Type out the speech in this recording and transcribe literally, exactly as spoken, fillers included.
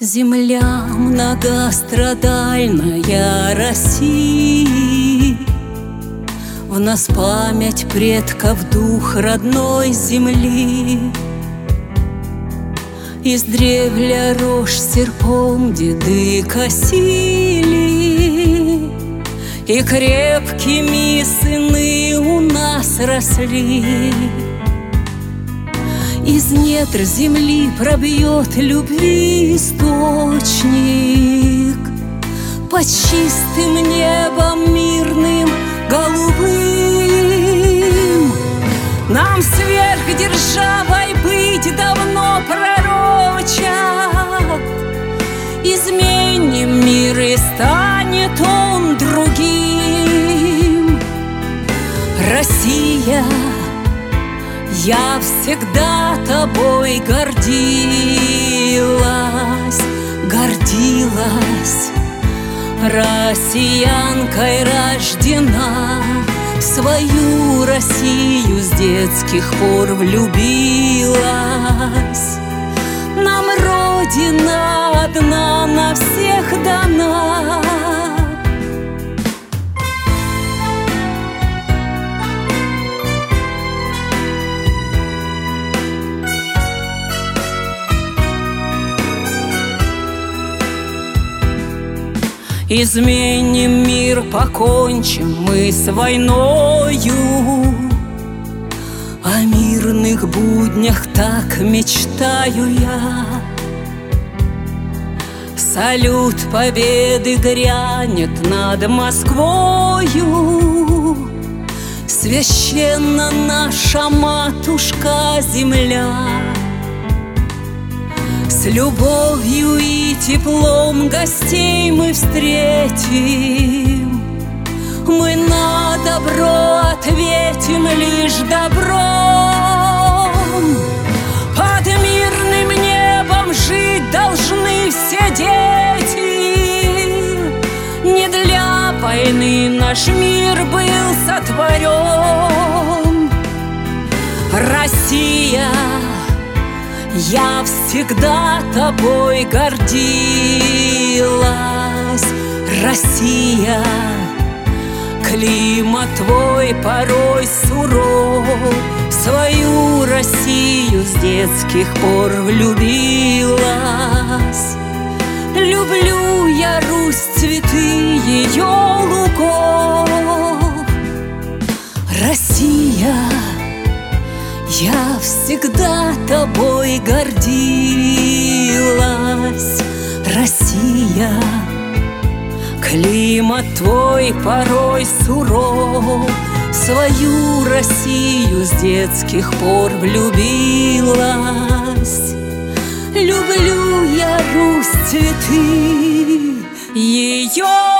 Земля многострадальная России, в нас память предков, дух родной земли. Издревля рожь серпом деды косили, и крепкими сыны у нас росли. Из недр земли пробьет любви источник, под чистым небом мирным голубым. Нам сверхдержавой быть давно пророчат. Изменим мир, и станет он другим. Россия, я всегда тобой гордилась, гордилась. Россиянкой рождена, в свою Россию с детских пор влюбилась. Нам Родина одна на всех дана. Изменим мир, покончим мы с войною. О мирных буднях так мечтаю я. Салют победы грянет над Москвою. Священна наша матушка земля. С любовью и теплом гостей мы встретим. Мы на добро ответим лишь добром. Под мирным небом жить должны все дети. Не для войны наш мир был сотворен. Россия, я всегда тобой гордилась. Россия, климат твой порой суров. В свою Россию с детских пор влюбилась. Люблю я Русь, цветы ее лугов. Россия, я всегда тобой гордилась. Россия, климат твой порой суров. В свою Россию с детских пор влюбилась. Люблю я Русь, цветы ее